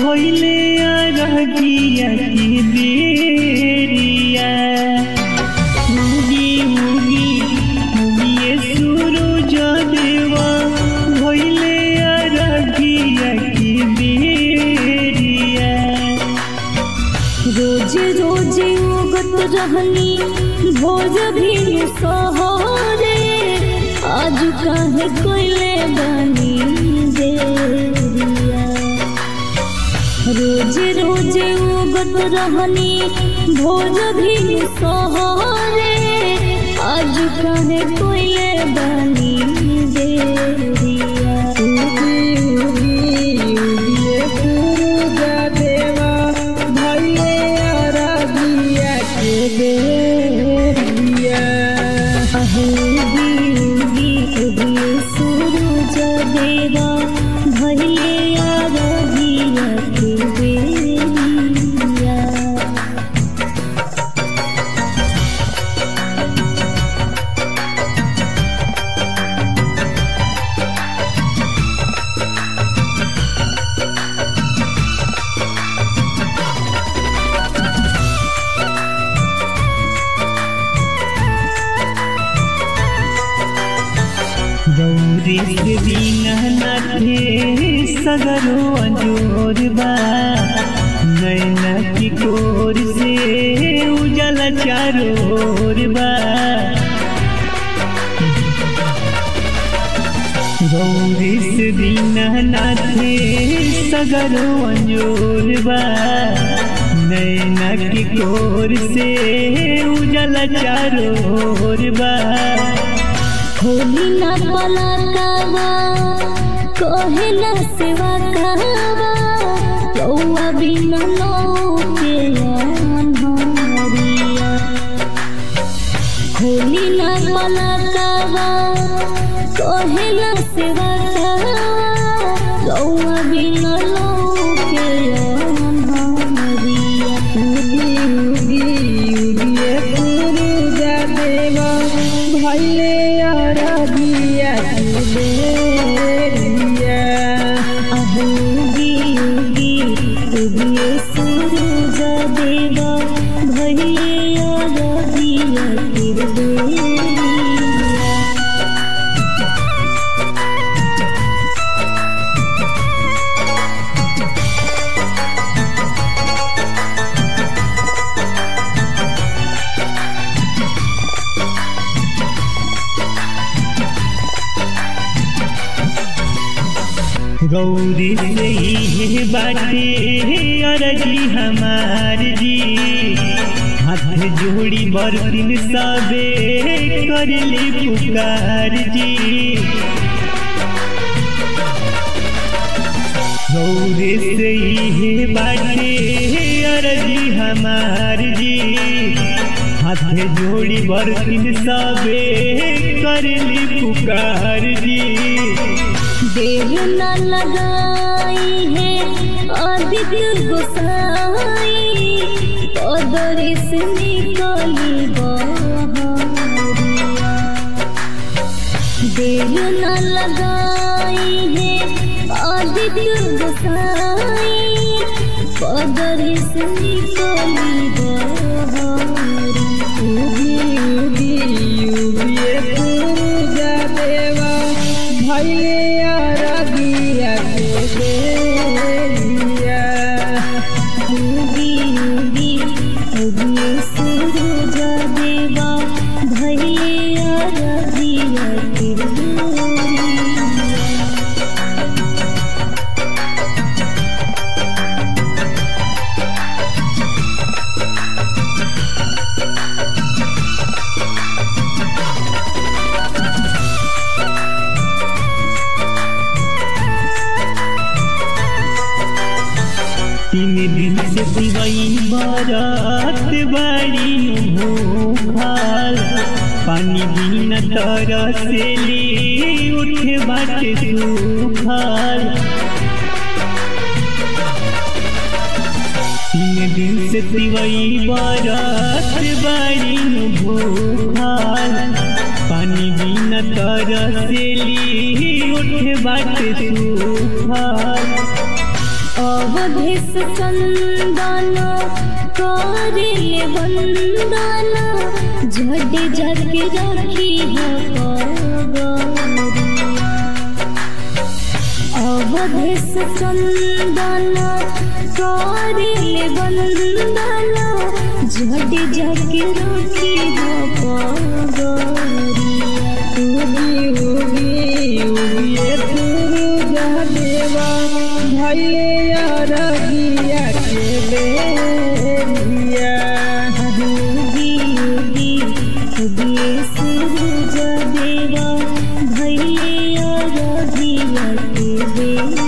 भइले अरगिया की बेरिया मुगी मुगी मुगिए सूरज देवा भइले अरगिया की बेरिया। रोज रोज उगत रहनी भोज भी सहरे आज काहे कोइले बनी देरिया। रोज रोज उगत रहनी भोज भी सहरे आज काहे कोइले बनी देरिया। सूरज देवा भइले अरगिया के बेरिया। गौरी से बिना नाथे सगरो अंजोर बा नैना की कोर से उजला चारोर बा। गौरी से बिना नाथे सगरो अंजोर बा नैना की कोर से उजला चारोर बा। होली ना पलकावा कहे ना सेवा कहवा लौआ बिना लौके अनहरिया। होली ना पलकावा कहे ना सेवा कहवा लौआ बिना लौके अनहरिया। भइले अरगिया की बेरिया। सूरज देवा भइले अरगिया के बेरिया। गौरी से ही बाटे अरजी हमार जी हाथ जोड़ी बरतिन सबे करले पुकार जी। गौरी से ही बाटे अरजी हमार जी हाथ जोड़ी बरतिन सबे करले पुकार जी। देर न लगाई है आदित्य गोसाई पदरी से निकली बहरिया। देर न लगाई है आदित्य गोसाई पदरी से निकली भइले अरगिया के बेरिया। सूरज देवा भइले अरगिया के बेरिया। तीन दिन से दिवाई बारात बाड़ी भूखाल पानी बिना तरसेली उठे बाटे सुखाल। तीन दिन से दिवाई बारात बाड़ी भूखाल पानी बिना तरसेली उठे बाटे सुखाल। अब अवधेश चंदन करेले वंदन झट झट रखी अवधेश चंदन करेले वंदन झट झट रखी देवा भैले अरगिया के बेरिया सूरज देवा भैले अरगिया के बेरिया।